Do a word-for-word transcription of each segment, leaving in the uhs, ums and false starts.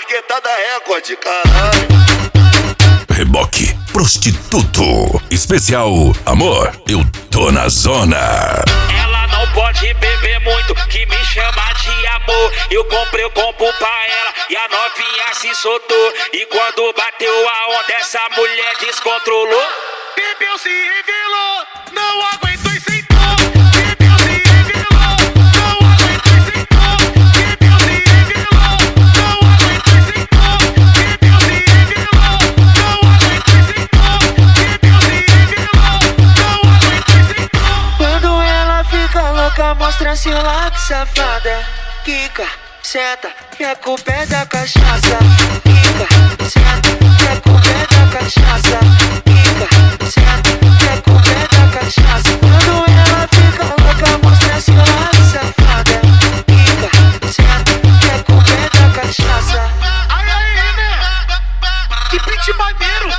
etiquetada Record, caralho. Reboque prostituto. Especial Amor, eu tô na zona. Ela não pode beber muito, que me chama de amor. Eu comprei o combo pra ela e a novinha se soltou. E quando bateu a onda, essa mulher descontrolou. Bebeu, se revelou, não aguentou e sentou. Bebeu, se revelou, não aguentou e sentou. Bebeu, se revelou, não aguentou e sentou. Bebeu, se revelou, não aguentou e sentou. Bebeu, se revelou, não aguentou e sentou. Quando ela fica louca, mostra seu lado, safada. Quica, senta, que a culpa é da cachaça. Quica, senta, que a culpa é da cachaça. Quica, senta, que a culpa é da cachaça. Quando ela fica louca, mostra seu lado, safada. Quica, senta, que a culpa é da cachaça. Ai, ai, né? Que beat maneiro.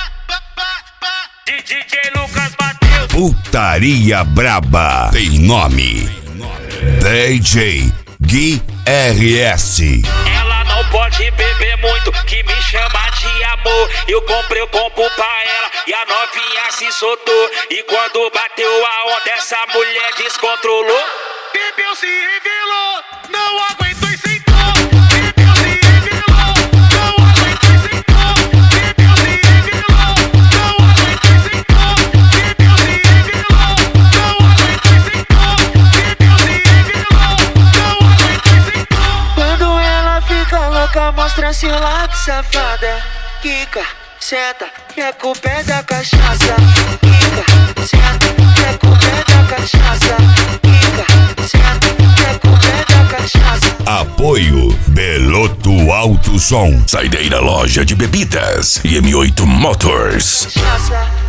D J Lucas bateu. Putaria braba tem nome. D J Gui R S. Ela não pode beber muito, que me chama de amor. Eu comprei o combo pra ela e a novinha se soltou. E quando bateu a onda, essa mulher descontrolou. Bebeu, se revelou, não aguentou e sentou. Bebeu, se revelou, não aguentou e sentou. Bebeu, se revelou, não aguentou e sentou. Bebeu, se revelou, não aguentou e sentou. Bebeu, se revelou, não aguentou e sentou. Quando ela fica louca, mostra seu lado, safada. Quica, senta, que a culpa é da cachaça. Quica, senta, que a culpa é da cachaça. Quica, senta, que a culpa é da cachaça. Apoio Beloto Alto Som, Saideira Loja de Bebidas e M oito Motors. Cachaça.